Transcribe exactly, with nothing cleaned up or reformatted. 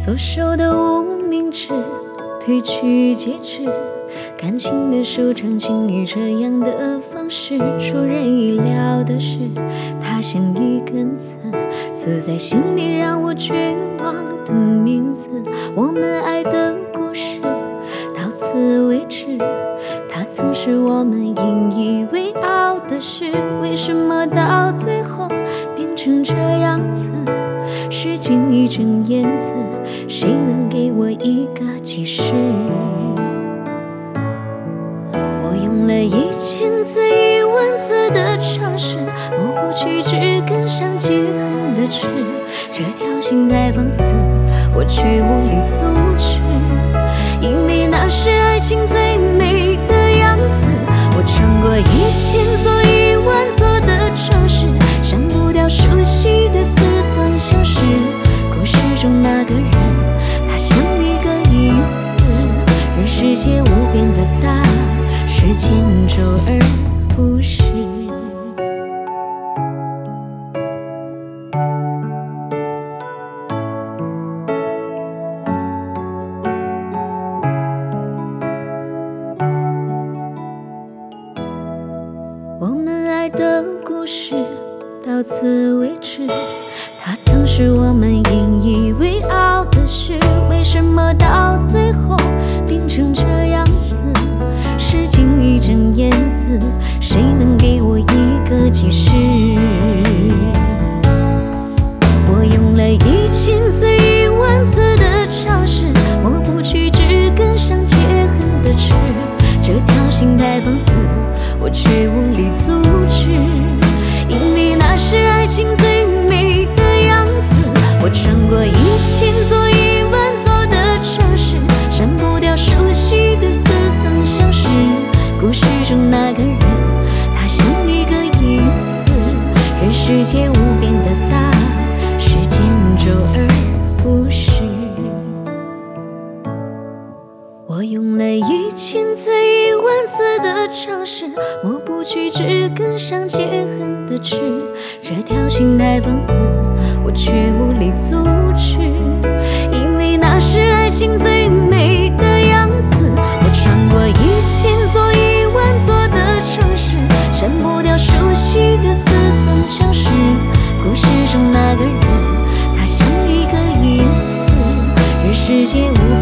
所受的无名指褪去戒指，感情的收场竟以这样的方式。出人意料的是，它像一根刺，刺在心里让我绝望的名字。我们爱的故事到此为止，它曾是我们引以为傲的事，为什么到最后变成这样子？时间一睁眼子，谁能给我一个解释？我用了一千次一万次的尝试，抹不去只更上记恨的痣，这条心太放肆，我却无力阻止，因为那是爱情最美的样子。我穿过一千座一万座的城市，删不掉熟悉的似曾相识。故事中那个人，他像一个影子，任世界无边的大，时间周而复始。我们爱的故事到此为止，它曾是我们引以为傲的事，为什么到最后变成这样子？时间一睁眼子，谁能给我一个解释？我用了一千次一万次的尝试，抹不去只更上戒恨的痣，这条心太放肆，我却无力阻止，因为那是爱情最美的样子。我穿过一千座一万座的城市，删不掉熟悉的似曾相识。故事中那个人，他像一个影子，任世界无边的大，时间周而复始。我用了一千次一万次的尝试，抹不去只更上戒恨的痣，这条心太放肆，我却无力阻止，因为那是爱情最美的样子。我穿过一千座一万座的城市，删不掉熟悉的似曾相识。故事中那个人，他像一个影子，任世界无